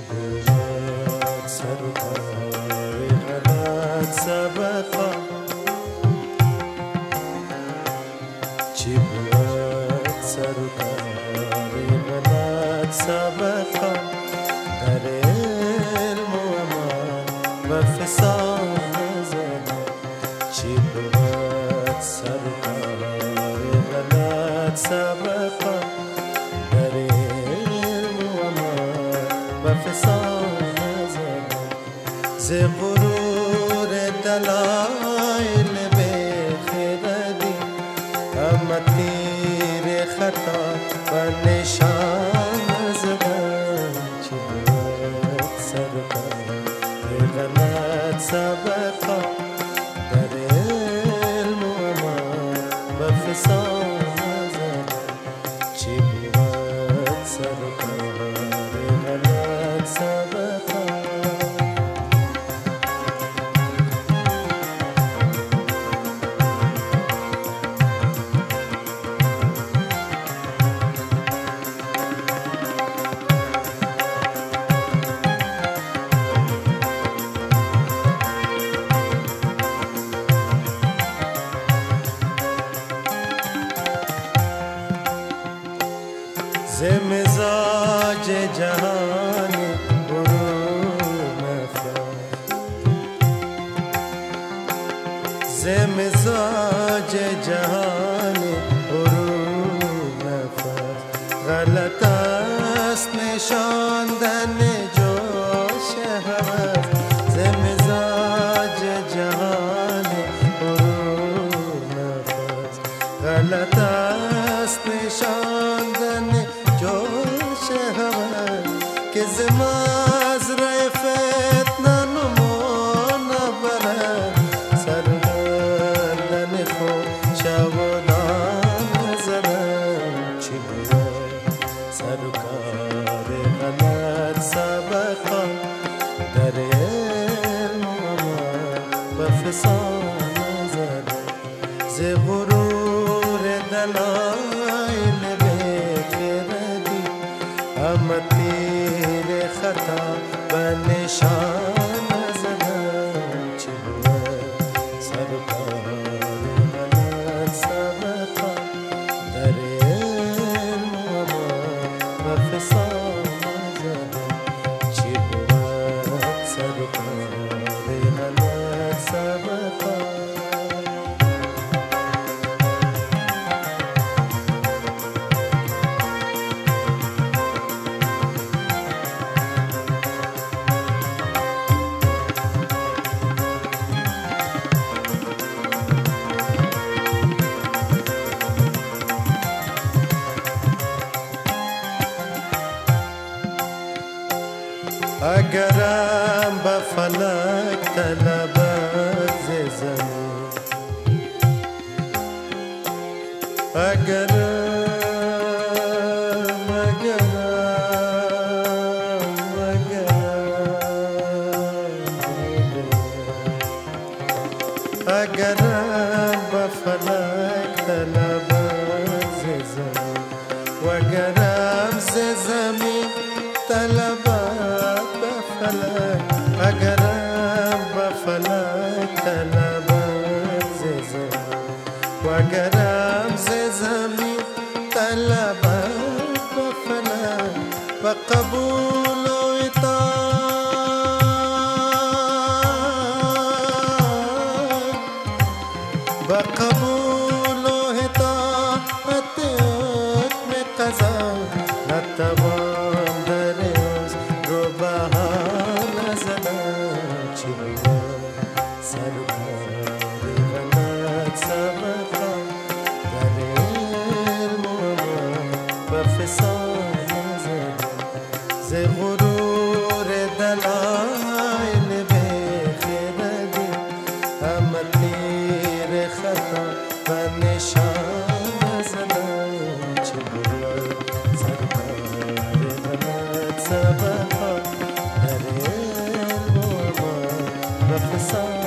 بود سرکار غلط سبقا چی بود سرکار غلط سبقا در علم و امان و فساد زمان چی بود سرکار غلط سبقا در علم و امان و فساد زمان ز غرور دلایل بخردی اما تیر خطا و نشان زدن چی بود سرکار غلط سبقا در علم و امان و فساد زدن چی بود سرکار غلط سبقا ز مزاج جهان برون افکن ز مزاج جهان برون افکن غلط است نشاندن جوش هوس ز مزاج جهان برون افکن غلط است نشاندن جوش هوس که ز مزرع فتنه نمو نبرد سرگردن خود شودان زدن چی بود سرکار غلط سبقا در علم و امان و فساد زدن ز غرور دلایل بخردی اما تیر خطا و نشان زدن چی بود سرکار غلط سبقا در علم و امان و فساد زدن چی بود سرکار غلط سبقا اگرم به فلک طلبت ز زمین اگرم به فلک طلبت ز زمین وگرم ز زمین طلبت اگرم به فلک طلبت ز زمین وگرم ز زمین طلبت به فلک و قبول و اطاعت و قبول و اطاعت حکم قضا نتوان در رو بهانه زدن چی بود سرکار غلط سبقا در علم و امان و فساد زدن ز غرور دلایل بخردی اما تیر خطا و نشان زدن چی بود سرکار غلط سبقا در علم و امان و فساد